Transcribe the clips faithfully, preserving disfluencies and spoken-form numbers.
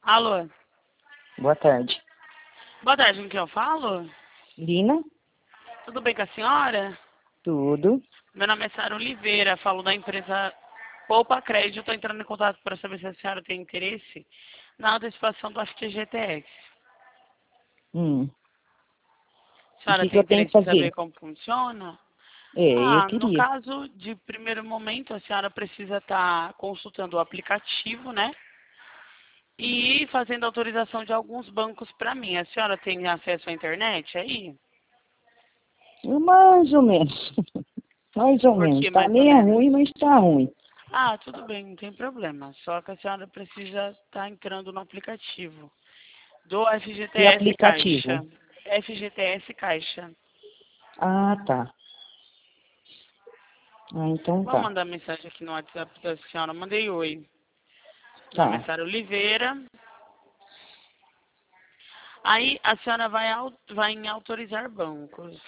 Alô? Boa tarde. Boa tarde, com quem eu falo? Lina? Tudo bem com a senhora? Tudo. Meu nome é Sara Oliveira, falo da empresa Poupa Crédito. Estou entrando em contato para saber se a senhora tem interesse na antecipação do F G T S. Hum. A E o senhora que, que tem eu tenho que interesse em fazer? saber como funciona? É, eu Ah, no queria. caso de primeiro momento, a senhora precisa estar consultando o aplicativo, né? E fazendo autorização de alguns bancos para mim. A senhora tem acesso à internet aí? Eu mais ou menos. Mais ou Por menos. que Tá mais ou meio menos? ruim, mas tá ruim. Ah, tudo bem, não tem problema. Só que a senhora precisa estar entrando no aplicativo do Que F G T S aplicativo? Caixa. F G T S Caixa. Ah, tá. Ah, então Vou tá. mandar mensagem aqui no WhatsApp da senhora. Mandei oi. Meu nome é Tá. Sara Oliveira. Aí a senhora vai, au- vai em autorizar bancos.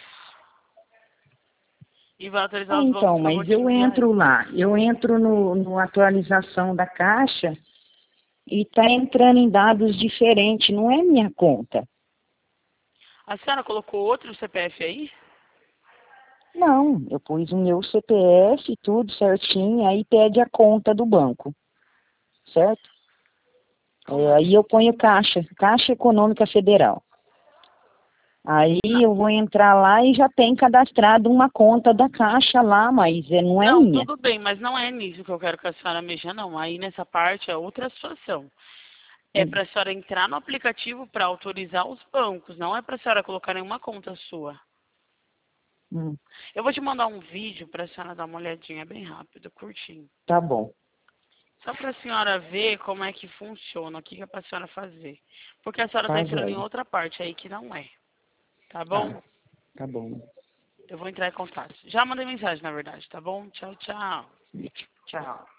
E vai Ah, autorizar os bancos então, que eu vou mas te eu enviar entro aí. lá. Eu entro no, no atualização da caixa e tá entrando em dados diferentes. Não é minha conta. A senhora colocou outro C P F aí? Não, eu pus o meu C P F, tudo certinho, aí pede a conta do banco, certo? Como É, aí eu assim? ponho Caixa, Caixa Econômica Federal. Aí Não, eu vou entrar lá e já tem cadastrado uma conta da Caixa lá, mas é, não é não, minha. tudo bem, mas não é nisso que eu quero que a senhora mexa, não. Aí nessa parte é outra situação. É Hum, para a senhora entrar no aplicativo para autorizar os bancos, não é para a senhora colocar nenhuma conta sua. hum, Eu vou te mandar um vídeo para a senhora dar uma olhadinha bem rápido, curtinho. tá bom. Só para a senhora ver como é que funciona, o que é para a senhora fazer. Porque a senhora está Tá, entrando em joia. outra parte aí que não é. Tá Tá, bom? tá bom. Eu vou entrar em contato. Já mandei mensagem, na verdade, tá bom? Tchau, tchau. Tchau.